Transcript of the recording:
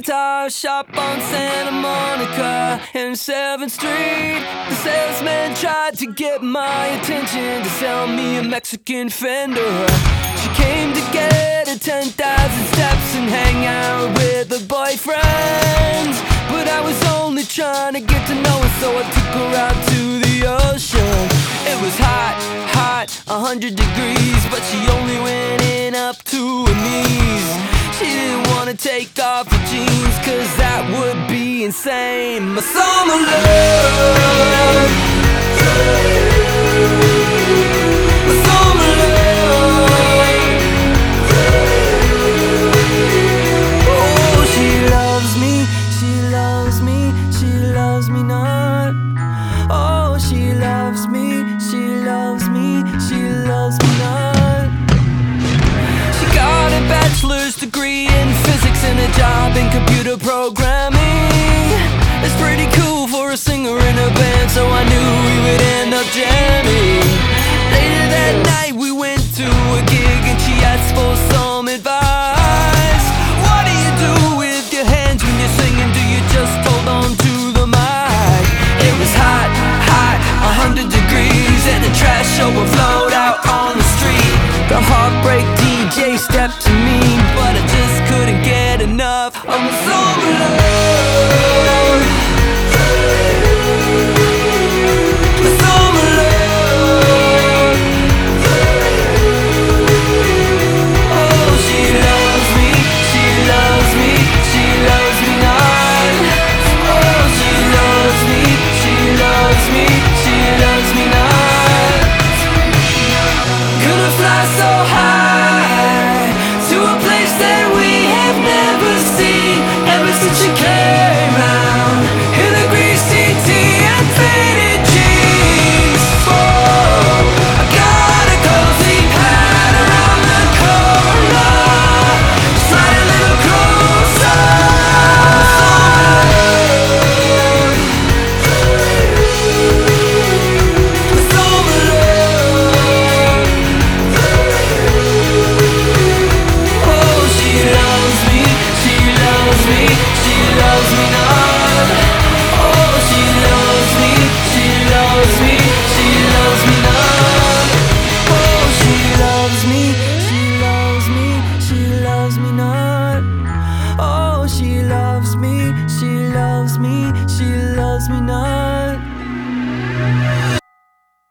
guitar shop on Santa Monica and 7th Street. The salesman tried to get my attention to sell me a Mexican Fender. She came to get her 10,000 steps and hang out with her boyfriends, but I was only trying to get to know her, so I took her out to the ocean. It was hot, 100 degrees, but she only went in up to her knees. She didn't want to take off her jeans, cause that would be insane. My summer love, my summer love. Oh, she loves me, she loves me, she loves me not. Oh, she loves me, she loves me, she loves me not. She got a bachelor's degree in physics and a job in computer programming. It's pretty cool for a singer in a band, so I knew we would end up jamming. Later that night we went to a gig and she asked for some advice. What do you do with your hands when you're singing? Do you just hold on to the mic? It was hot, 100 degrees, and the trash overflowed out on the street. The Heartbreak DJ stepped to me, but I just couldn't get enough of my summer love. My summer love. Oh, she loves me, she loves me, she loves me not. Oh, she loves me, she loves me, she loves me not. Gonna fly so high to a place that we have never seen ever since you came round in a greasy tee and faded jeans. Oh, I got a cozy pad around the corner. Slide a little closer. My summer love. Oh, she loves me, she loves me, she loves me not. Oh, she loves me, she loves me, she loves me not. Oh, she loves me, she loves me, she loves me not. Oh, she loves me, she loves me, she loves me not.